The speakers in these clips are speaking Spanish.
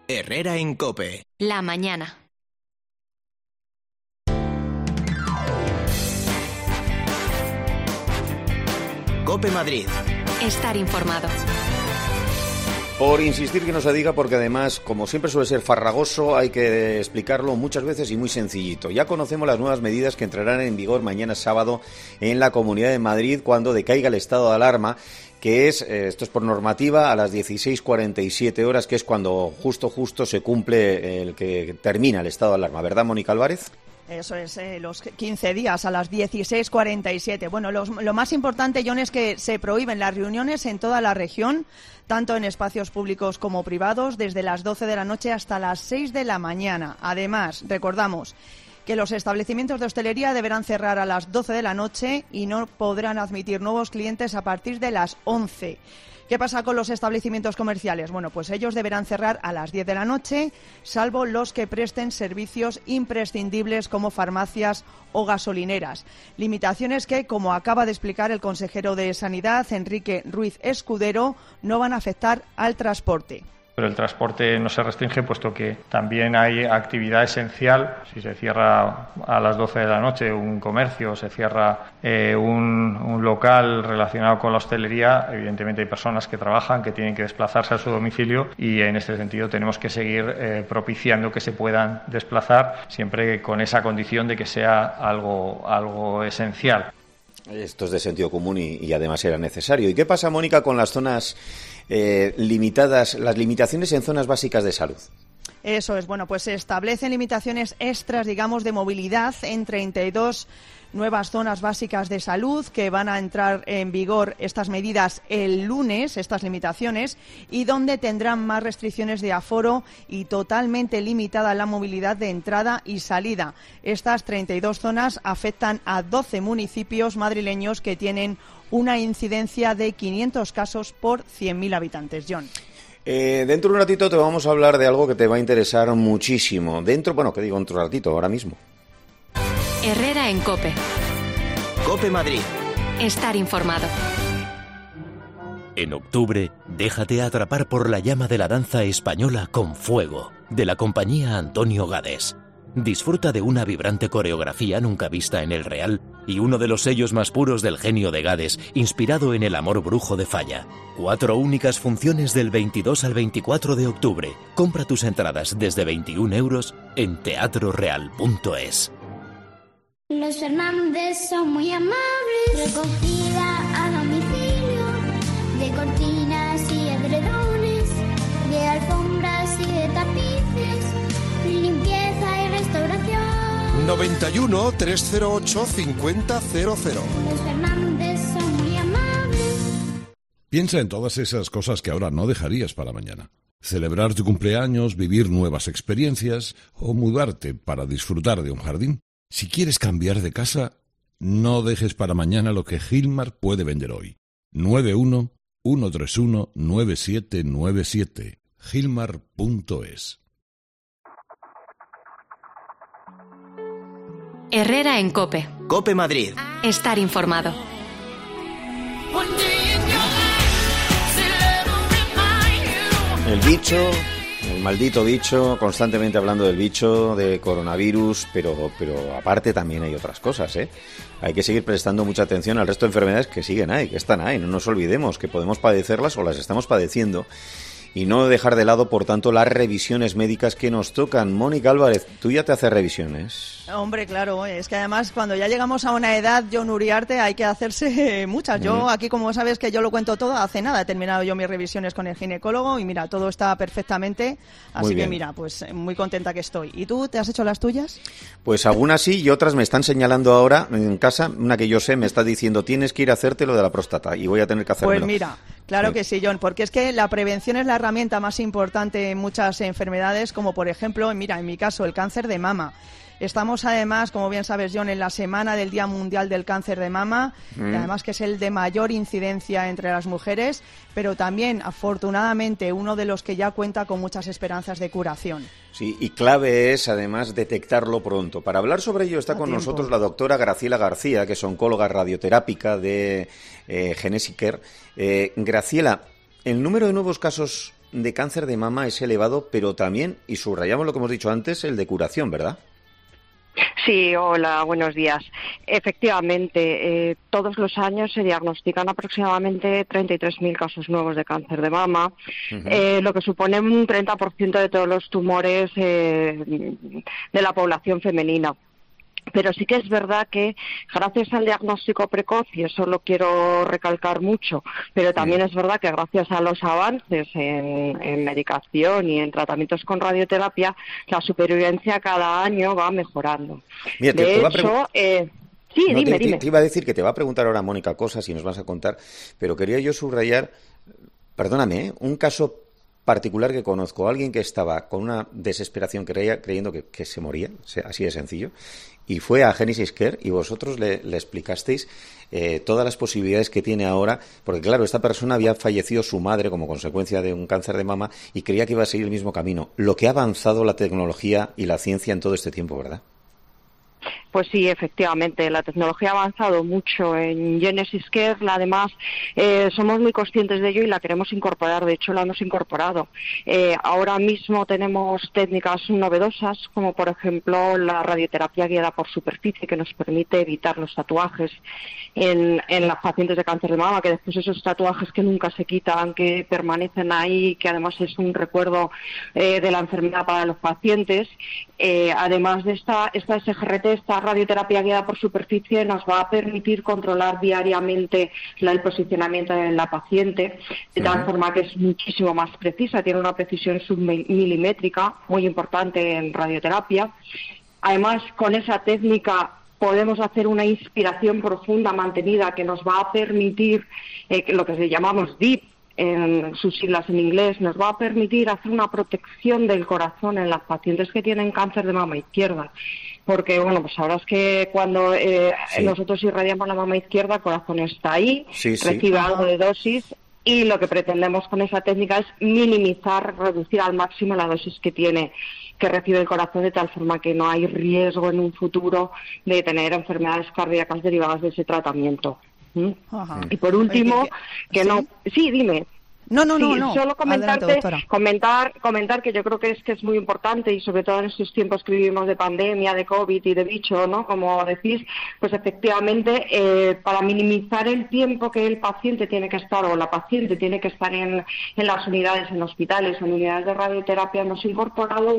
Herrera en COPE. La mañana. COPE Madrid. Estar informado. Por insistir que no se diga, porque además, como siempre suele ser farragoso, hay que explicarlo muchas veces y muy sencillito. Ya conocemos las nuevas medidas que entrarán en vigor mañana sábado en la Comunidad de Madrid cuando decaiga el estado de alarma, que es, esto es por normativa, a las 16:47 horas, que es cuando justo se cumple el que termina el estado de alarma. ¿Verdad, Mónica Álvarez? Eso es, los 15 días a las 16:47. Bueno, lo más importante, John, es que se prohíben las reuniones en toda la región, tanto en espacios públicos como privados, desde las 12 de la noche hasta las 6 de la mañana. Además, recordamos que los establecimientos de hostelería deberán cerrar a las 12 de la noche y no podrán admitir nuevos clientes a partir de las 11. ¿Qué pasa con los establecimientos comerciales? Bueno, pues ellos deberán cerrar a las 10 de la noche, salvo los que presten servicios imprescindibles como farmacias o gasolineras. Limitaciones que, como acaba de explicar el consejero de Sanidad, Enrique Ruiz Escudero, no van a afectar al transporte. Pero el transporte no se restringe, puesto que también hay actividad esencial. Si se cierra a las 12 de la noche un comercio, se cierra un local relacionado con la hostelería, evidentemente hay personas que trabajan, que tienen que desplazarse a su domicilio, y en este sentido tenemos que seguir propiciando que se puedan desplazar, siempre con esa condición de que sea algo esencial. Esto es de sentido común y además era necesario. ¿Y qué pasa, Mónica, con las zonas limitadas, las limitaciones en zonas básicas de salud? Eso es, bueno, pues se establecen limitaciones extras, digamos, de movilidad en 32 nuevas zonas básicas de salud, que van a entrar en vigor estas medidas el lunes, estas limitaciones, y donde tendrán más restricciones de aforo y totalmente limitada la movilidad de entrada y salida. Estas 32 zonas afectan a 12 municipios madrileños que tienen una incidencia de 500 casos por 100.000 habitantes. John. Dentro de un ratito te vamos a hablar de algo que te va a interesar muchísimo. Dentro de un ratito, ahora mismo. Herrera en COPE. COPE Madrid. Estar informado. En octubre, déjate atrapar por la llama de la danza española con Fuego, de la compañía Antonio Gades. Disfruta de una vibrante coreografía nunca vista en el Real y uno de los sellos más puros del genio de Gades, inspirado en el amor brujo de Falla. 4 únicas funciones del 22 al 24 de octubre. Compra tus entradas desde 21 euros en teatroreal.es. Los Fernández son muy amables. Recogida a domicilio de cortinas y edredones, de alfombras y de tapices, limpieza y restauración. 91 308 5000. Los Fernández son muy amables. Piensa en todas esas cosas que ahora no dejarías para mañana. Celebrar tu cumpleaños, vivir nuevas experiencias o mudarte para disfrutar de un jardín. Si quieres cambiar de casa, no dejes para mañana lo que Gilmar puede vender hoy. 91 131 9797. Gilmar.es. Herrera en COPE. COPE Madrid. Estar informado. El bicho, el maldito bicho, constantemente hablando del bicho, de coronavirus, pero aparte también hay otras cosas, ¿eh? Hay que seguir prestando mucha atención al resto de enfermedades que siguen ahí, que están ahí. No nos olvidemos que podemos padecerlas o las estamos padeciendo. Y no dejar de lado, por tanto, las revisiones médicas que nos tocan. Mónica Álvarez, ¿tú ya te haces revisiones? Hombre, claro, es que además cuando ya llegamos a una edad, John Uriarte, hay que hacerse muchas. Yo aquí, como sabes que yo lo cuento todo, hace nada he terminado yo mis revisiones con el ginecólogo y mira, todo está perfectamente. Así que mira, pues muy contenta que estoy. ¿Y tú, te has hecho las tuyas? Pues algunas sí y otras me están señalando ahora en casa. Una que yo sé me está diciendo, tienes que ir a hacerte lo de la próstata y voy a tener que hacérmelo. Pues mira, claro que sí, John, porque es que la prevención es la herramienta más importante en muchas enfermedades, como por ejemplo, mira, en mi caso, el cáncer de mama. Estamos además, como bien sabes, John, en la semana del Día Mundial del Cáncer de Mama, y además que es el de mayor incidencia entre las mujeres, pero también, afortunadamente, uno de los que ya cuenta con muchas esperanzas de curación. Sí, y clave es, además, detectarlo pronto. Para hablar sobre ello está con nosotros la doctora Graciela García, que es oncóloga radioterápica de Genesiker. Graciela, el número de nuevos casos de cáncer de mama es elevado, pero también, y subrayamos lo que hemos dicho antes, el de curación, ¿verdad? Sí, hola, buenos días. Efectivamente, todos los años se diagnostican aproximadamente 33.000 casos nuevos de cáncer de mama, lo que supone un 30% de todos los tumores de la población femenina. Pero sí que es verdad que gracias al diagnóstico precoz, y eso lo quiero recalcar mucho, pero también es verdad que gracias a los avances en medicación y en tratamientos con radioterapia, la supervivencia cada año va mejorando. Mira, de hecho, sí, no, dime. Te iba a decir que te va a preguntar ahora Mónica cosas y nos vas a contar, pero quería yo subrayar, perdóname, un caso particular que conozco, alguien que estaba con una desesperación creyendo que se moría, así de sencillo, y fue a Genesis Care y vosotros le explicasteis todas las posibilidades que tiene ahora, porque claro, esta persona había fallecido su madre como consecuencia de un cáncer de mama y creía que iba a seguir el mismo camino. Lo que ha avanzado la tecnología y la ciencia en todo este tiempo, ¿verdad? Pues sí, efectivamente, la tecnología ha avanzado mucho en Genesis Care, además somos muy conscientes de ello y la queremos incorporar, de hecho la hemos incorporado. Ahora mismo tenemos técnicas novedosas, como por ejemplo la radioterapia guiada por superficie, que nos permite evitar los tatuajes en las pacientes de cáncer de mama, que después esos tatuajes que nunca se quitan, que permanecen ahí, que además es un recuerdo de la enfermedad para los pacientes. Además de esta SGRT, esta radioterapia guiada por superficie nos va a permitir controlar diariamente el posicionamiento de la paciente, de tal forma que es muchísimo más precisa, tiene una precisión submilimétrica muy importante en radioterapia. Además, con esa técnica podemos hacer una inspiración profunda mantenida que nos va a permitir, lo que llamamos DEEP, en sus siglas en inglés, nos va a permitir hacer una protección del corazón en las pacientes que tienen cáncer de mama izquierda. Porque, bueno, pues ahora es que cuando nosotros irradiamos la mama izquierda, el corazón está ahí, recibe algo de dosis, y lo que pretendemos con esa técnica es minimizar, reducir al máximo la dosis que recibe el corazón, de tal forma que no hay riesgo en un futuro de tener enfermedades cardíacas derivadas de ese tratamiento. Y por último, sí, dime. No. Solo comentar que yo creo que es muy importante, y sobre todo en estos tiempos que vivimos de pandemia, de COVID y de bicho, ¿no? Como decís, pues efectivamente, para minimizar el tiempo que el paciente tiene que estar, o la paciente tiene que estar en las unidades, en hospitales, en unidades de radioterapia, hemos incorporado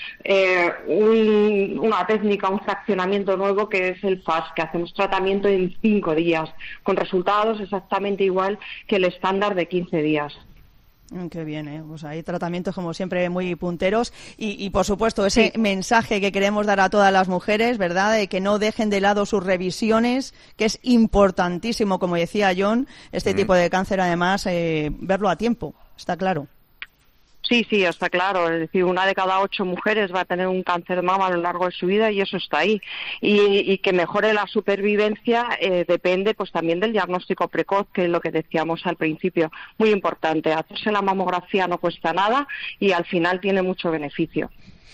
una técnica, un fraccionamiento nuevo, que es el FAST, que hacemos tratamiento en 5 días, con resultados exactamente igual que el estándar de 15 días. Qué bien, pues hay tratamientos como siempre muy punteros y por supuesto ese mensaje que queremos dar a todas las mujeres, ¿verdad?, de que no dejen de lado sus revisiones, que es importantísimo, como decía John, este tipo de cáncer, además, verlo a tiempo, está claro. Sí, está claro. Es decir, 1 de cada 8 mujeres va a tener un cáncer de mama a lo largo de su vida, y eso está ahí. Y que mejore la supervivencia depende pues también del diagnóstico precoz, que es lo que decíamos al principio. Muy importante. Hacerse la mamografía no cuesta nada y al final tiene mucho beneficio.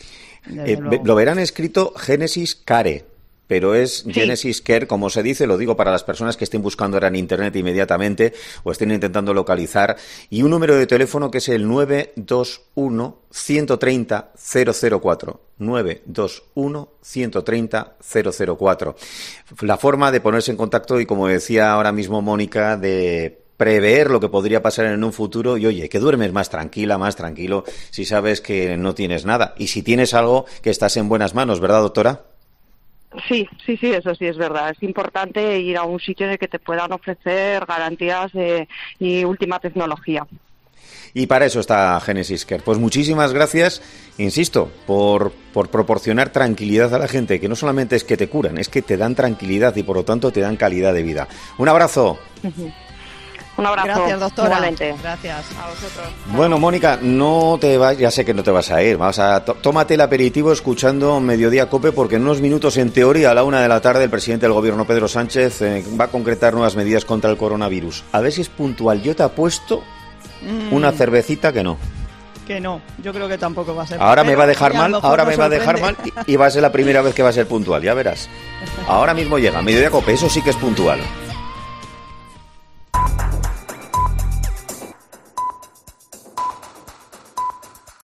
Lo verán escrito Genesis Care, pero es Genesis Care, como se dice, lo digo para las personas que estén buscando ahora en Internet inmediatamente o estén intentando localizar, y un número de teléfono que es el 921 130 004. 921 130 004. La forma de ponerse en contacto y, como decía ahora mismo Mónica, de prever lo que podría pasar en un futuro, y oye, que duermes más tranquila, más tranquilo, si sabes que no tienes nada, y si tienes algo, que estás en buenas manos, ¿verdad, doctora? Sí, eso sí es verdad. Es importante ir a un sitio en el que te puedan ofrecer garantías y última tecnología. Y para eso está Genesis Care. Pues muchísimas gracias, insisto, por proporcionar tranquilidad a la gente, que no solamente es que te curan, es que te dan tranquilidad y por lo tanto te dan calidad de vida. Un abrazo. Un abrazo. Gracias, doctora. Igualmente. Gracias. A vosotros. Bueno, Mónica, no te vas, ya sé que no te vas a ir. Tómate el aperitivo escuchando Mediodía Cope, porque en unos minutos, en teoría, a la 1 de la tarde, el presidente del Gobierno, Pedro Sánchez, va a concretar nuevas medidas contra el coronavirus. A ver si es puntual. Yo te apuesto una cervecita que no. Que no, yo creo que tampoco va a ser. Ahora me va a dejar mal, y va a ser la primera vez que va a ser puntual, ya verás. Ahora mismo llega Mediodía Cope, eso sí que es puntual.